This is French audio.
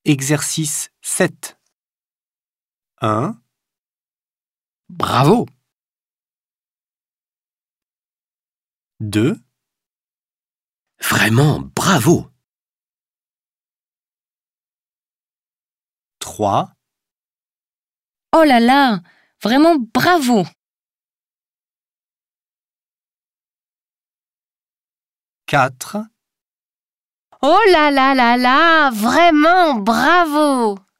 Exercice 7. 1, Bravo! 2, Vraiment bravo! 3, Oh là là, vraiment bravo! 4, Oh là là là là, vraiment bravo!